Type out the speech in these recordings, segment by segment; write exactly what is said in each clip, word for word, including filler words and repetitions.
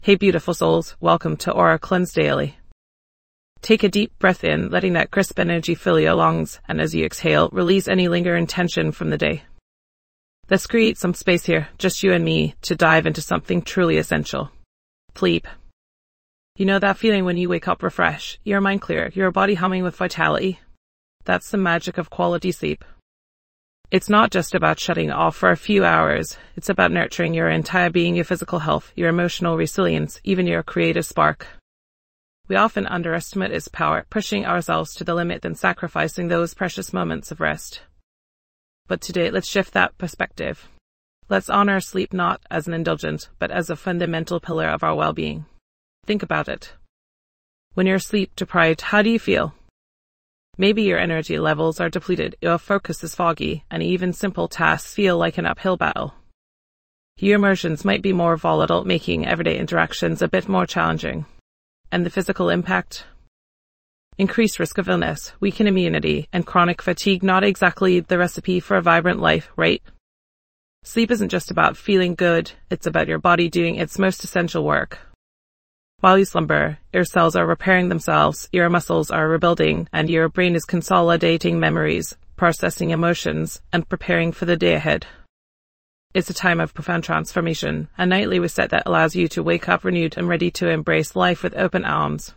Hey beautiful souls, welcome to Aura Cleanse Daily. Take a deep breath in, letting that crisp energy fill your lungs, and as you exhale, release any lingering tension from the day. Let's create some space here, just you and me, to dive into something truly essential. Sleep. You know that feeling when you wake up refreshed, your mind clear, your body humming with vitality? That's the magic of quality sleep. It's not just about shutting off for a few hours. It's about nurturing your entire being, your physical health, your emotional resilience, even your creative spark. We often underestimate its power, pushing ourselves to the limit and sacrificing those precious moments of rest. But today, let's shift that perspective. Let's honor sleep not as an indulgence, but as a fundamental pillar of our well-being. Think about it. When you're sleep deprived, how do you feel? Maybe your energy levels are depleted, your focus is foggy, and even simple tasks feel like an uphill battle. Your emotions might be more volatile, making everyday interactions a bit more challenging. And the physical impact? Increased risk of illness, weakened immunity, and chronic fatigue. Not exactly the recipe for a vibrant life, right? Sleep isn't just about feeling good, it's about your body doing its most essential work. While you slumber, your cells are repairing themselves, your muscles are rebuilding, and your brain is consolidating memories, processing emotions, and preparing for the day ahead. It's a time of profound transformation, a nightly reset that allows you to wake up renewed and ready to embrace life with open arms.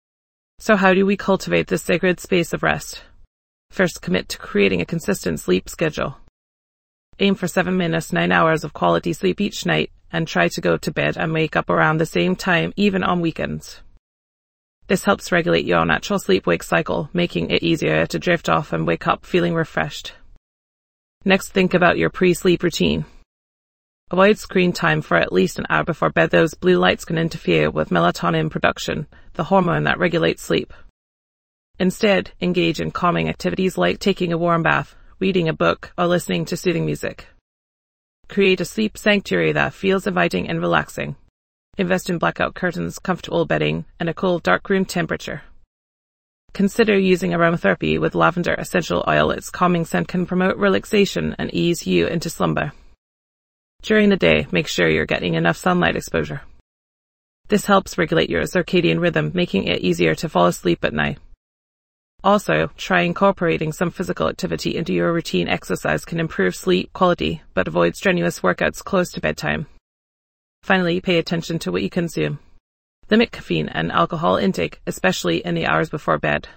So how do we cultivate this sacred space of rest? First, commit to creating a consistent sleep schedule. Aim for seven minutes, nine hours of quality sleep each night, and try to go to bed and wake up around the same time, even on weekends. This helps regulate your natural sleep-wake cycle, making it easier to drift off and wake up feeling refreshed. Next, think about your pre-sleep routine. Avoid screen time for at least an hour before bed. Those blue lights can interfere with melatonin production, the hormone that regulates sleep. Instead, engage in calming activities like taking a warm bath, reading a book, or listening to soothing music. Create a sleep sanctuary that feels inviting and relaxing. Invest in blackout curtains, comfortable bedding, and a cool, dark room temperature. Consider using aromatherapy with lavender essential oil. Its calming scent can promote relaxation and ease you into slumber. During the day, make sure you're getting enough sunlight exposure. This helps regulate your circadian rhythm, making it easier to fall asleep at night. Also, try incorporating some physical activity into your routine. Exercise can improve sleep quality, but avoid strenuous workouts close to bedtime. Finally, pay attention to what you consume. Limit caffeine and alcohol intake, especially in the hours before bed.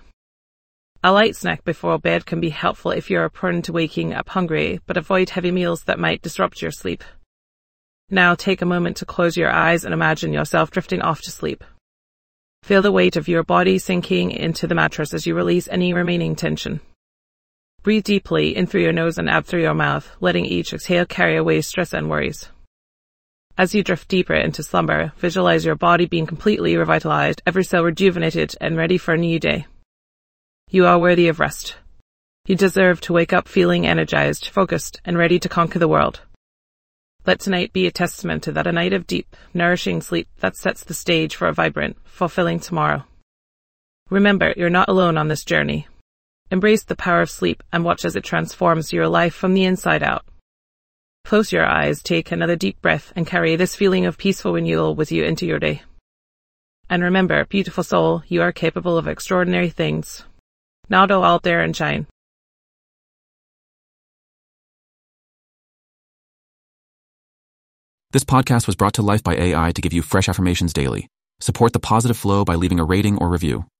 A light snack before bed can be helpful if you're prone to waking up hungry, but avoid heavy meals that might disrupt your sleep. Now take a moment to close your eyes and imagine yourself drifting off to sleep. Feel the weight of your body sinking into the mattress as you release any remaining tension. Breathe deeply in through your nose and out through your mouth, letting each exhale carry away stress and worries. As you drift deeper into slumber, visualize your body being completely revitalized, every cell rejuvenated and ready for a new day. You are worthy of rest. You deserve to wake up feeling energized, focused, and ready to conquer the world. Let tonight be a testament to that, a night of deep, nourishing sleep that sets the stage for a vibrant, fulfilling tomorrow. Remember, you're not alone on this journey. Embrace the power of sleep and watch as it transforms your life from the inside out. Close your eyes, take another deep breath, and carry this feeling of peaceful renewal with you into your day. And remember, beautiful soul, you are capable of extraordinary things. Now go out there and shine. This podcast was brought to life by A I to give you fresh affirmations daily. Support the positive flow by leaving a rating or review.